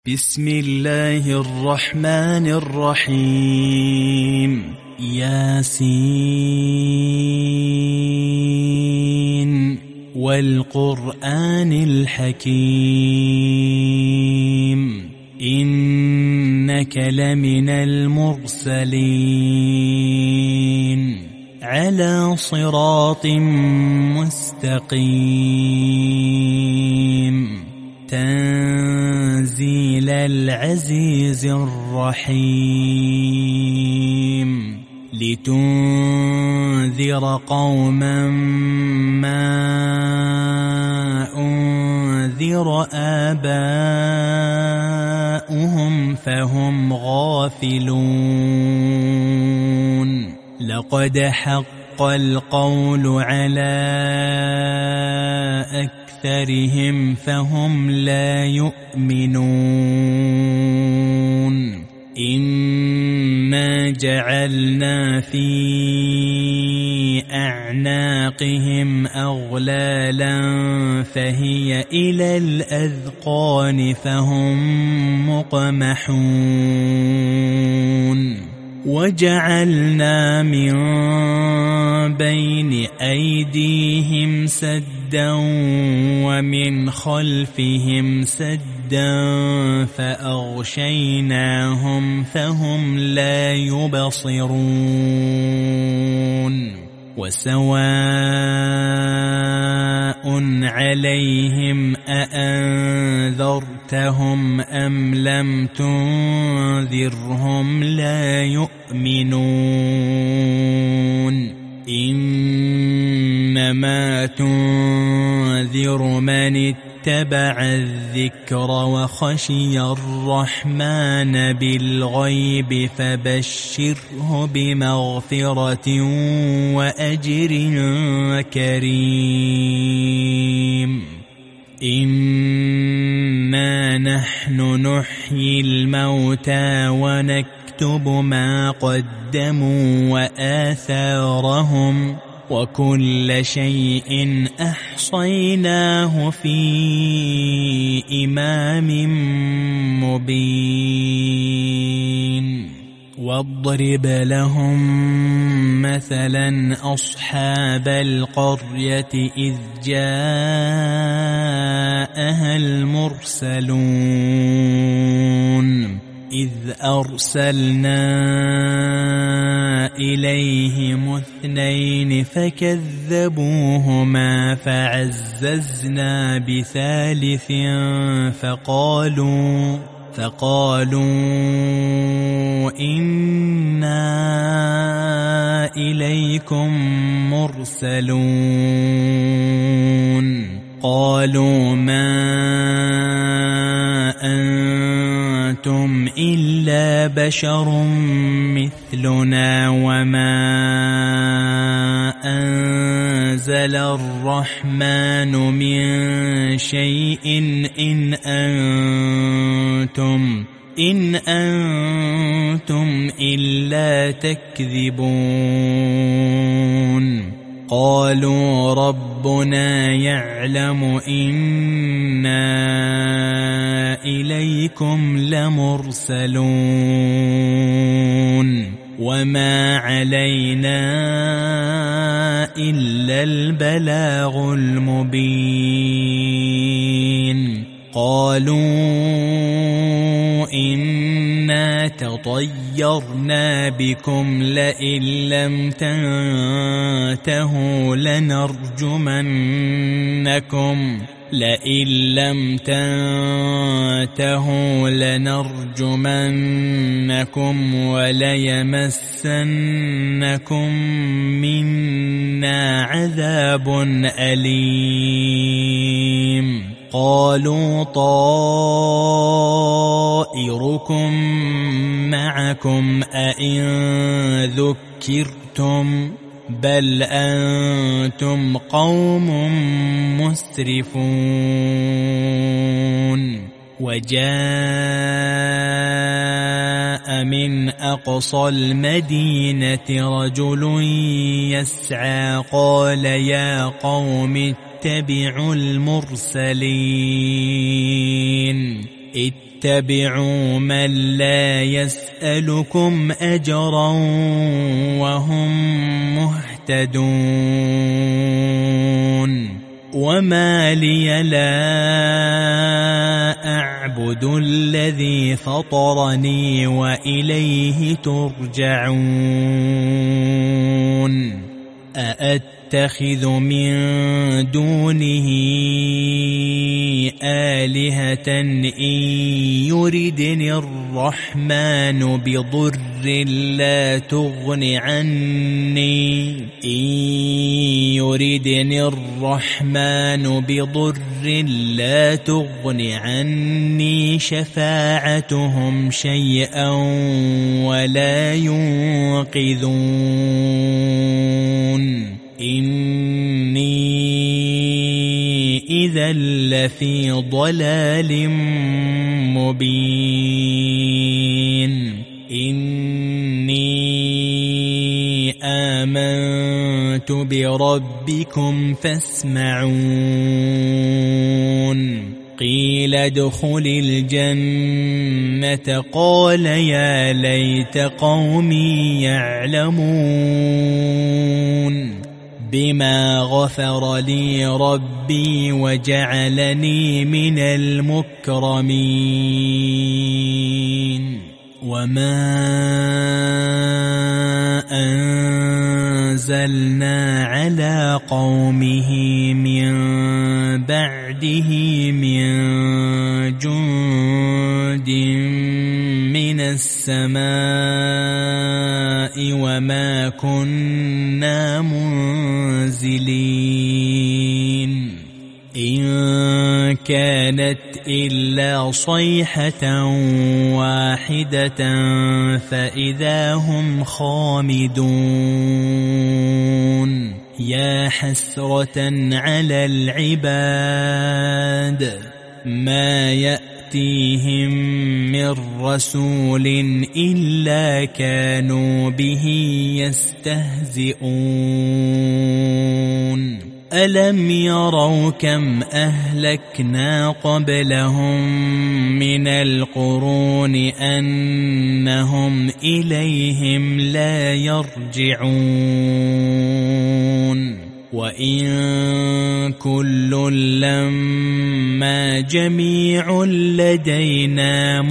بسم الله الرحمن الرحيم. ياسين والقرآن الحكيم إنك لمن المرسلين على صراط مستقيم تنزيل العزيز الرحيم لتنذر قوما ما أنذر آباؤهم فهم غافلون لقد حق القول على أكثرهم فهم لا يؤمنون إنا جعلنا في أعناقهم أغلالا فهي إلى الأذقان فهم مقمحون وجعلنا من بين أيديهم سدا ومن خلفهم سدا فأغشيناهم فهم لا يبصرون وسواء عليهم أأنذرتهم أم لم تنذرهم لا يؤمنون إنما تنذر من اتبع الذكر وخشي الرحمن بالغيب فبشره بمغفرة وأجر كريم إنا نحن نحيي الموتى ونكتب ما قدموا وآثارهم وكل شيء أحصيناه في إمام مبين واضرب لهم مثلا أصحاب القرية إذ جاءها المرسلون إذ أرسلنا إليهم 2 فكذبوهما فعززنا ب3 فقالوا إنا إليكم مرسلون قالوا ما أنتم إلا بشر مثلنا وما أنزل الرحمن من شيء إن أنتم إلا تكذبون قالوا ربنا يعلم إنا إليكم لمرسلون وما علينا إلا البلاغ المبين قالوا إنا تطيرنا بكم لئن لم تنتهوا لنرجمنكم وليمسنكم منا عذاب أليم قالوا طائركم معكم أئن ذكرتم بل أنتم قوم مسرفون وجاء من أقصى المدينة رجل يسعى قال يا قوم اتبعوا المرسلين اتبعوا من لا يسألكم أجرا وهم مهتدون وما لي لا أعبد الذي فطرني وإليه ترجعون أأتخذ من دونه آلهة إن يردني الرحمن بضر لا تغن عني شفاعتهم شيئا ولا ينقذون إني إذا لفي ضلال مبين إني آمنت بربكم فاسمعون قيل ادخل الجنة قال يا ليت قومي يعلمون بما غفر لي ربي وجعلني من المكرمين وما أنزلنا على قومه من بعده من جند من السماء وما كنا منزلين إن كانت إلا صيحة واحدة فإذا هم خامدون يا حسرة على العباد ما يأتيهم من رسول إلا كانوا به يستهزئون ألم يروا كم أهلكنا قبلهم من القرون أنهم إليهم لا يرجعون وإن كل لما جميع لدينا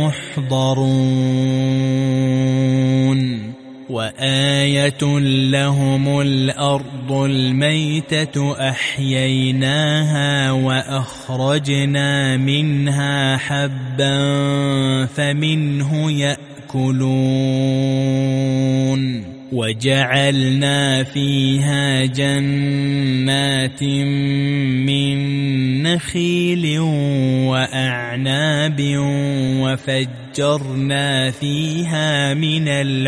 محضرون وآية لهم الأرض الميتة أحييناها وأخرجنا منها حبا فمنه يأكلون وجعلنا فيها جنات من نخيل وأعناب وفجرنا فيها من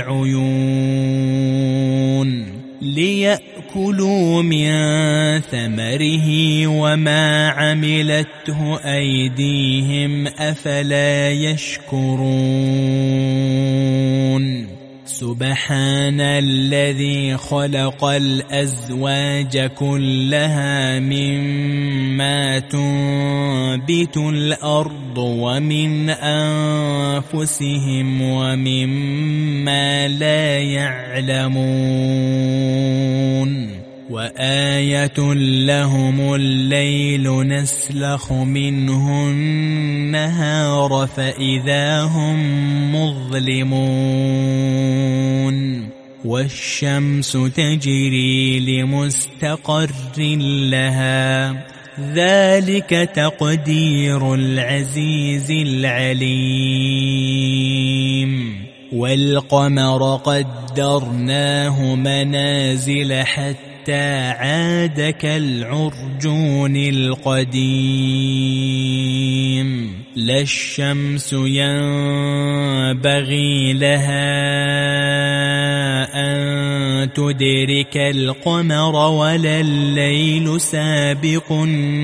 العيون ليأكلوا من ثمره وما عملته أيديهم أفلا يشكرون سبحان الذي خلق الأزواج كلها مما تنبت الأرض ومن أنفسهم ومما لا يعلمون وآية لهم الليل نسلخ منه النهار فإذا هم مظلمون والشمس تجري لمستقر لها ذلك تقدير العزيز العليم والقمر قدرناه منازل حتى عاد كالعرجون القديم لا الشمس ينبغي لها أن تدرك القمر ولا الليل سابق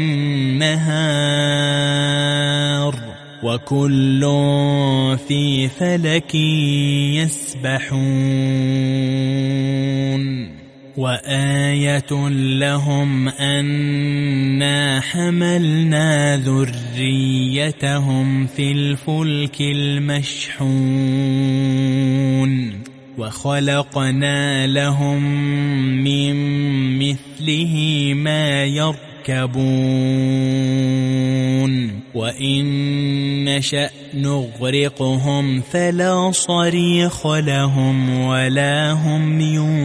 النهار وكل في فلك يسبحون وآية لهم أنا حملنا ذريتهم في الفلك المشحون وخلقنا لهم من مثله ما يركبون وإن نشأ نغرقهم فلا صريخ لهم ولا هم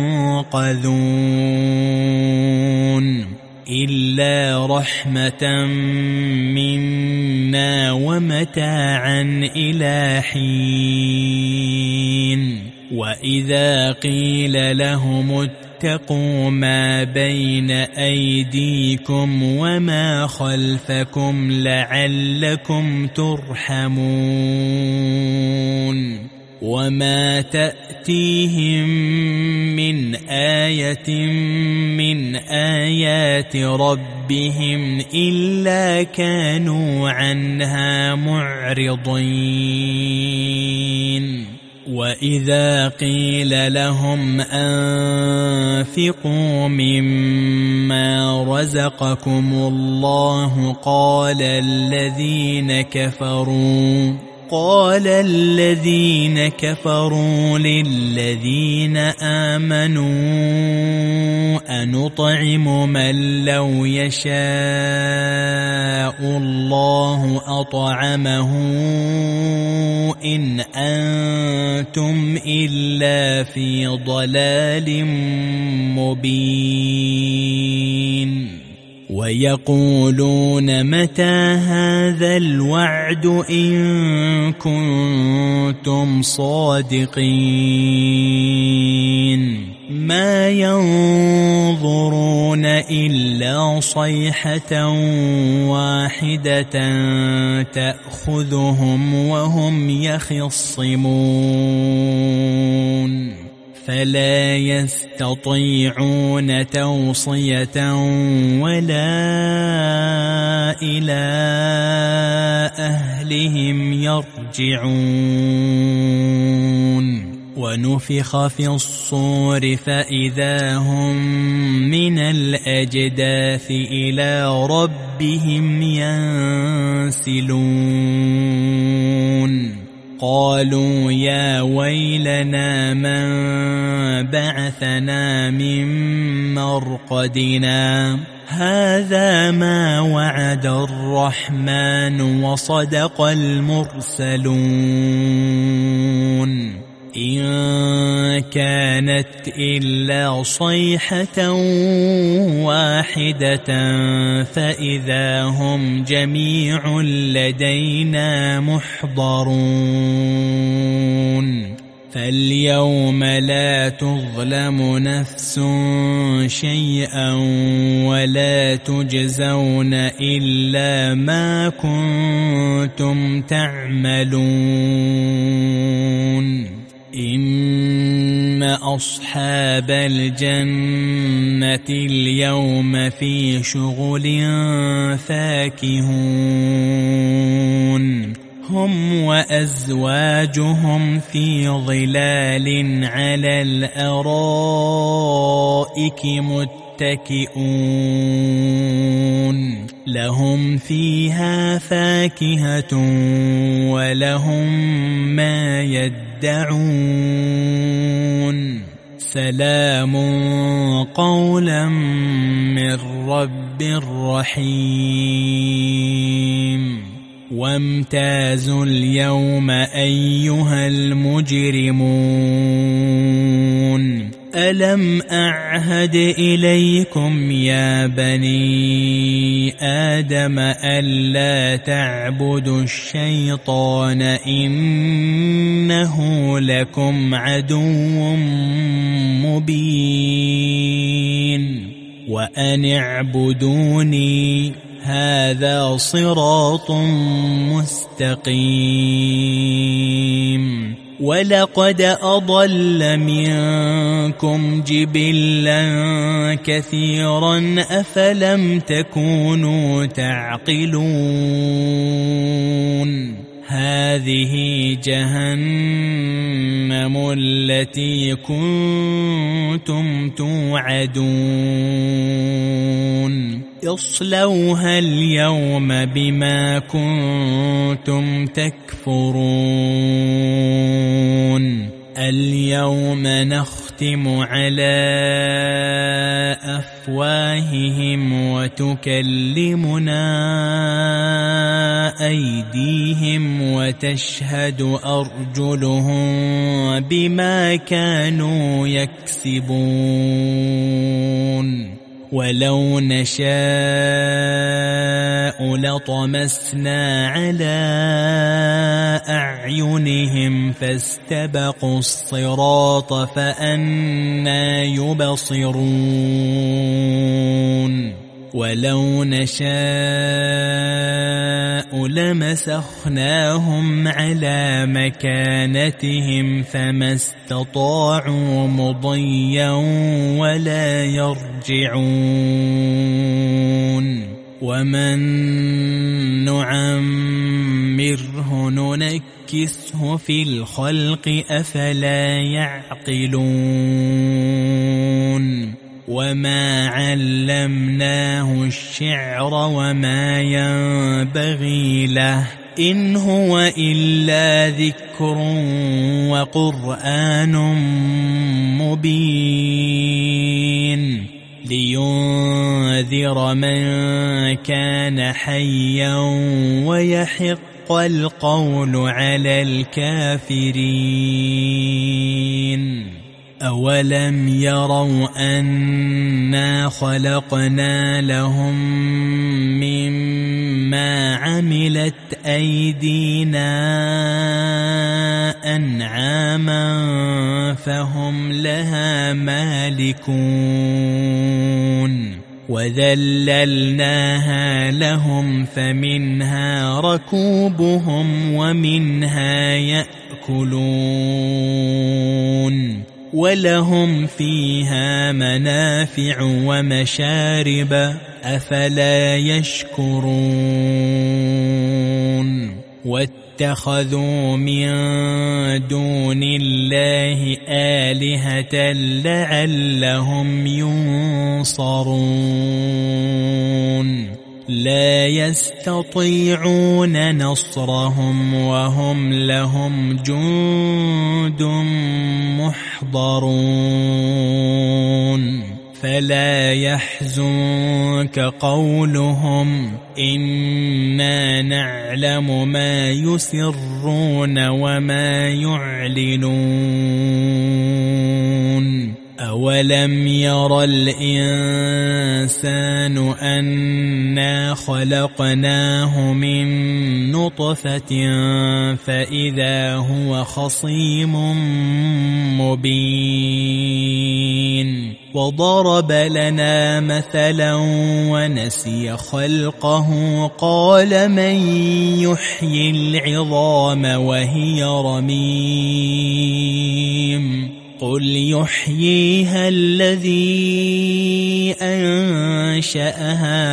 ينقذون إلا رحمة منا ومتاعا إلى حين وإذا قيل لهم اتقوا ما بين أيديكم وما خلفكم لعلكم ترحمون وما تأتيهم من آية من آيات ربهم إلا كانوا عنها معرضين وإذا قيل لهم أنفقوا مما رزقكم الله قال الذين كفروا للذين آمنوا أنطعم من لو يشاء الله أطعمه إن أنتم إلا في ضلال مبين ويقولون متى هذا الوعد إن كنتم صادقين ما ينظرون إلا صيحة واحدة تأخذهم وهم يخصمون فلا يستطيعون توصية ولا إلى أهلهم يرجعون ونفخ في الصور فإذا هم من الأجداث إلى ربهم ينسلون قالوا يا ويلنا من بعثنا من مرقدنا هذا ما وعد الرحمن وصدق المرسلون إن كانت إلا صيحة واحدة فإذا هم جميع لدينا محضرون فاليوم لا تظلم نفس شيئا ولا تجزون إلا ما كنتم تعملون إن أصحاب الجنة اليوم في شغل فاكهون هم وأزواجهم في ظلال على الأرائك متكئون لهم فيها فاكهة ولهم ما يدعون سلام قولا من رب رحيم وامتازوا اليوم أيها المجرمون ألم أعهد إليكم يا بني آدم ألا تعبدوا الشيطان إنه لكم عدو مبين وأن اعبدوني هذا صراط مستقيم ولقد أضل منكم جبلا كثيرا أفلم تكونوا تعقلون هذه جهنم التي كنتم توعدون اصلوها اليوم بما كنتم تكفرون اليوم نختم على أفواههم وتكلمنا أيديهم وتشهد أرجلهم بما كانوا يكسبون ولو نشاء لطمسنا على أعينهم فاستبقوا الصراط فأنى يبصرون ولو نشاء لمسخناهم على مكانتهم فما استطاعوا مضيا ولا يرجعون ومن نعمره ننكسه في الخلق أفلا يعقلون وما علمناه الشعر وما ينبغي له إن هو إلا ذكر وقرآن مبين لينذر من كان حيا ويحق القول على الكافرين أولم يروا أنا خلقنا لهم مما عملت أيدينا أنعاما فهم لها مالكون وذللناها لهم فمنها ركوبهم ومنها يأكلون ولهم فيها منافع ومشارب أفلا يشكرون واتخذوا من دون الله آلهة لعلهم ينصرون لا يستطيعون نصرهم وهم لهم جند محضرون فلا يحزنك قولهم إنا نعلم ما يسرون وما يعلنون أولم ير الإنسان أنا خلقناه من نطفة فإذا هو خصيم مبين وضرب لنا مثلا ونسي خلقه قال من يحيي العظام وهي رميم قل يحييها الذي أنشأها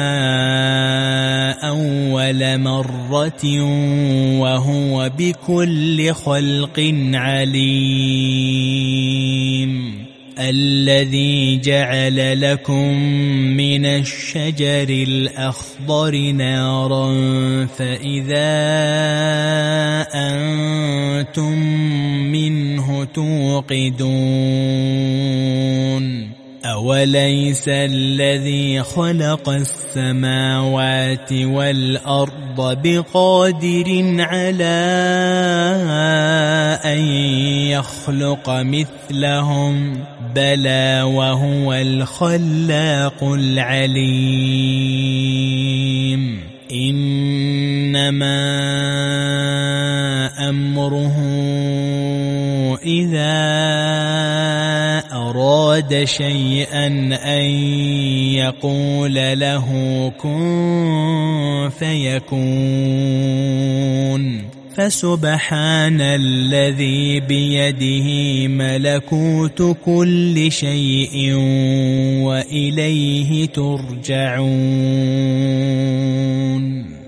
أول مرة وهو بكل خلق عليم الذي جعل لكم من الشجر الأخضر نارا فإذا أنتم منه توقدون أوليس الذي خلق السماوات والأرض بقادر على أن يخلق مثلهم بلى وهو الخلاق العليم إنما أمره إذا أراد شيئا أن يقول له كن فيكون فسبحان الذي بيده ملكوت كل شيء وإليه ترجعون